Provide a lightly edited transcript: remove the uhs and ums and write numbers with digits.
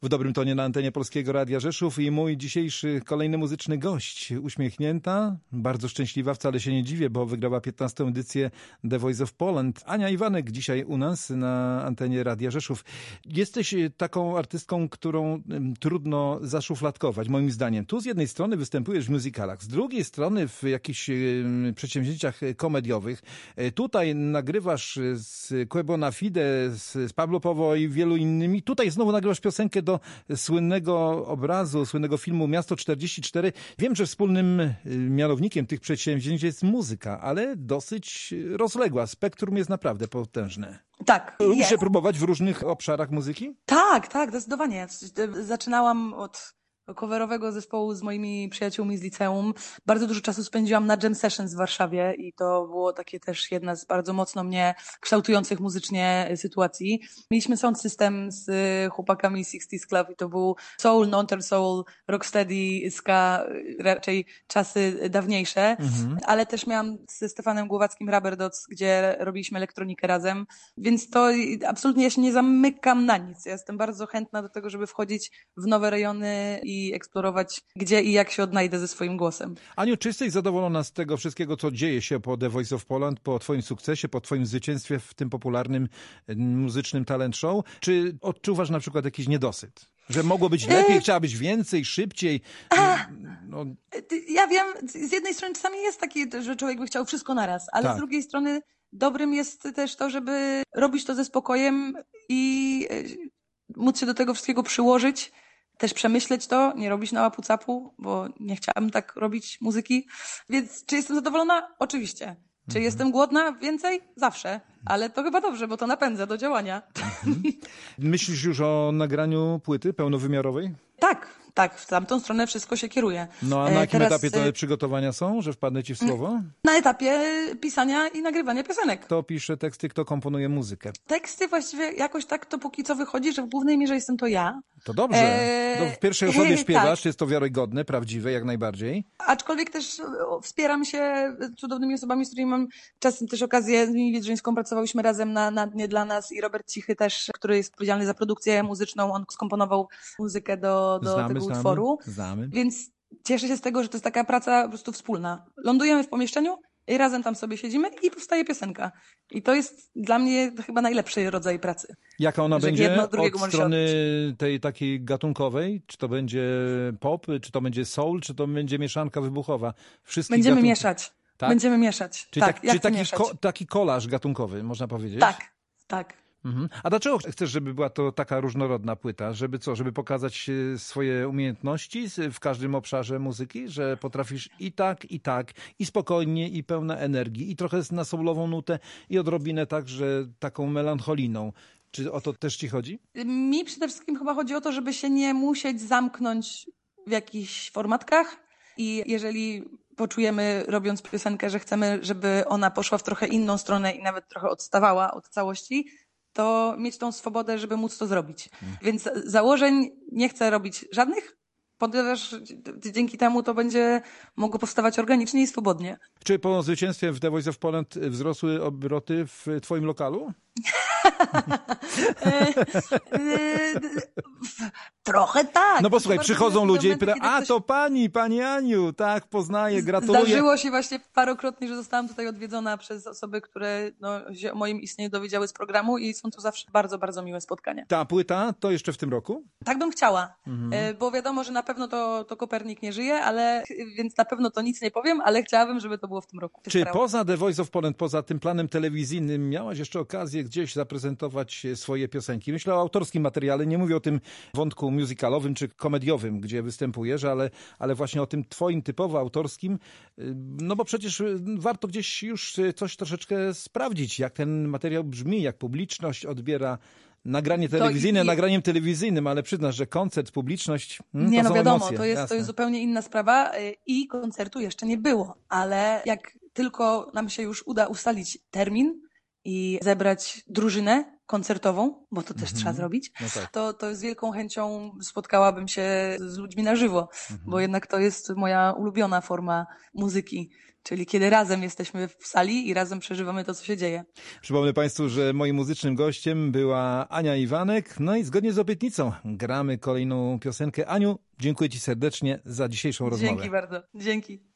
W dobrym tonie na antenie Polskiego Radia Rzeszów i mój dzisiejszy kolejny muzyczny gość. Uśmiechnięta, bardzo szczęśliwa, wcale się nie dziwię, bo wygrała 15. edycję The Voice of Poland. Ania Iwanek dzisiaj u nas na antenie Radia Rzeszów. Jesteś taką artystką, którą trudno zaszufladkować, moim zdaniem. Tu z jednej strony występujesz w musicalach, z drugiej strony w jakichś przedsięwzięciach komediowych. Tutaj nagrywasz z Quebona Fide, z Pablo Powo i wielu innymi. Tutaj znowu nagrywasz piosenkę do słynnego obrazu, słynnego filmu Miasto 44. Wiem, że wspólnym mianownikiem tych przedsięwzięć jest muzyka, ale dosyć rozległa. Spektrum jest naprawdę potężne. Tak. Lubisz się próbować w różnych obszarach muzyki? Tak, zdecydowanie. Zaczynałam od coverowego zespołu z moimi przyjaciółmi z liceum. Bardzo dużo czasu spędziłam na jam sessions w Warszawie i to było takie też jedna z bardzo mocno mnie kształtujących muzycznie sytuacji. Mieliśmy sound system z chłopakami 60's Club i to był soul, non soul, rocksteady, ska, raczej czasy dawniejsze, ale też miałam ze Stefanem Głowackim Rubber Dots, gdzie robiliśmy elektronikę razem, więc to absolutnie ja się nie zamykam na nic. Ja jestem bardzo chętna do tego, żeby wchodzić w nowe rejony i eksplorować, gdzie i jak się odnajdę ze swoim głosem. Aniu, czy jesteś zadowolona z tego wszystkiego, co dzieje się po The Voice of Poland, po twoim sukcesie, po twoim zwycięstwie w tym popularnym muzycznym talent show? Czy odczuwasz na przykład jakiś niedosyt? Że mogło być lepiej, chciałabyś więcej, szybciej? No. Ja wiem, z jednej strony czasami jest taki, że człowiek by chciał wszystko naraz, ale tak. Z drugiej strony dobrym jest też to, żeby robić to ze spokojem i móc się do tego wszystkiego przyłożyć, też przemyśleć to, nie robić na łapu-capu, bo nie chciałabym tak robić muzyki. Więc czy jestem zadowolona? Oczywiście. Czy jestem głodna? Więcej? Zawsze. Ale to chyba dobrze, bo to napędza do działania. Myślisz już o nagraniu płyty pełnowymiarowej? Tak, w tamtą stronę wszystko się kieruje. No a na jakim etapie te przygotowania są, że wpadnę ci w słowo? Na etapie pisania i nagrywania piosenek. Kto pisze teksty, kto komponuje muzykę? Teksty właściwie jakoś tak to póki co wychodzi, że w głównej mierze jestem to ja. To dobrze. W pierwszej osobie śpiewasz, tak. Jest to wiarygodne, prawdziwe, jak najbardziej. Aczkolwiek też wspieram się cudownymi osobami, z którymi mam czasem też okazję, z Mimi Wiedrzyńską pracowałyśmy razem na Dnie dla nas i Robert Cichy też, który jest odpowiedzialny za produkcję muzyczną, on skomponował muzykę do tego utworu. Znamy. Więc cieszę się z tego, że to jest taka praca po prostu wspólna. Lądujemy w pomieszczeniu i razem tam sobie siedzimy i powstaje piosenka. I to jest dla mnie chyba najlepszy rodzaj pracy. Jaka ona będzie od strony odbyć. tej takiej gatunkowej? Czy to będzie pop, czy to będzie soul, czy to będzie mieszanka wybuchowa? Będziemy mieszać. Tak? Będziemy mieszać. Czyli taki kolaż gatunkowy, można powiedzieć? Tak. A dlaczego chcesz, żeby była to taka różnorodna płyta? Żeby co? Żeby pokazać swoje umiejętności w każdym obszarze muzyki? Że potrafisz i tak, i spokojnie, i pełna energii, i trochę na soulową nutę, i odrobinę także taką melancholijną. Czy o to też ci chodzi? Mi przede wszystkim chyba chodzi o to, żeby się nie musieć zamknąć w jakichś formatkach i jeżeli poczujemy, robiąc piosenkę, że chcemy, żeby ona poszła w trochę inną stronę i nawet trochę odstawała od całości, to mieć tą swobodę, żeby móc to zrobić. Więc założeń nie chcę robić żadnych, ponieważ dzięki temu to będzie mogło powstawać organicznie i swobodnie. Czy po zwycięstwie w The Voice of Poland wzrosły obroty w twoim lokalu? Trochę tak. No bo słuchaj, przychodzą ludzie i pytają, to pani Aniu, tak, poznaję, gratuluję. Zdarzyło się właśnie parokrotnie, że zostałam tutaj odwiedzona przez osoby, które się o moim istnieniu dowiedziały z programu i są to zawsze bardzo, bardzo miłe spotkania. Ta płyta to jeszcze w tym roku? Tak bym chciała, bo wiadomo, że na pewno to Kopernik nie żyje, więc na pewno to nic nie powiem, ale chciałabym, żeby to było w tym roku. Czy poza The Voice of Poland, poza tym planem telewizyjnym miałaś jeszcze okazję gdzieś zaprezentować swoje piosenki? Myślę o autorskim materiale, nie mówię o tym wątku musicalowym czy komediowym, gdzie występujesz, ale właśnie o tym twoim typowo autorskim, no bo przecież warto gdzieś już coś troszeczkę sprawdzić, jak ten materiał brzmi, jak publiczność odbiera nagranie telewizyjne nagraniem telewizyjnym, ale przyznasz, że koncert, publiczność, nie, to są wiadomo, emocje. To jest zupełnie inna sprawa i koncertu jeszcze nie było, ale jak tylko nam się już uda ustalić termin i zebrać drużynę koncertową, bo to też trzeba zrobić, No tak. to z wielką chęcią spotkałabym się z ludźmi na żywo, bo jednak to jest moja ulubiona forma muzyki, czyli kiedy razem jesteśmy w sali i razem przeżywamy to, co się dzieje. Przypomnę Państwu, że moim muzycznym gościem była Ania Iwanek, no i zgodnie z obietnicą gramy kolejną piosenkę. Aniu, dziękuję Ci serdecznie za dzisiejszą rozmowę. Dzięki bardzo. Dzięki.